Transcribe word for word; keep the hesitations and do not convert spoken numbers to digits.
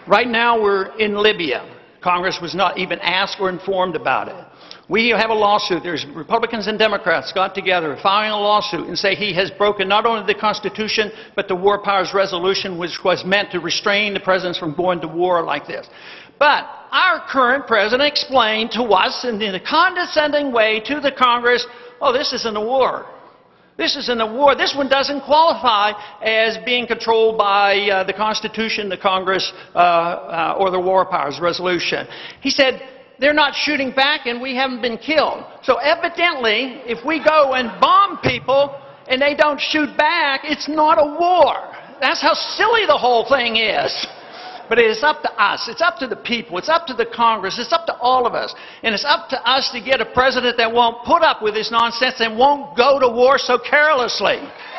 Right now we're in Libya. Congress was not even asked or informed about it. We have a lawsuit. There's Republicans and Democrats got together filing a lawsuit and say he has broken not only the Constitution but the War Powers Resolution, which was meant to restrain the presidents from going to war like this. But our current president explained to us in a condescending way to the Congress, oh, this isn't a war. This isn't a war. This one doesn't qualify as being controlled by uh, the Constitution, the Congress, uh, uh, or the War Powers Resolution. He said, they're not shooting back and we haven't been killed. So evidently, if we go and bomb people and they don't shoot back, it's not a war. That's how silly the whole thing is. But it is up to us. It's up to the people. It's up to the Congress. It's up to all of us. And it's up to us to get a president that won't put up with this nonsense and won't go to war so carelessly.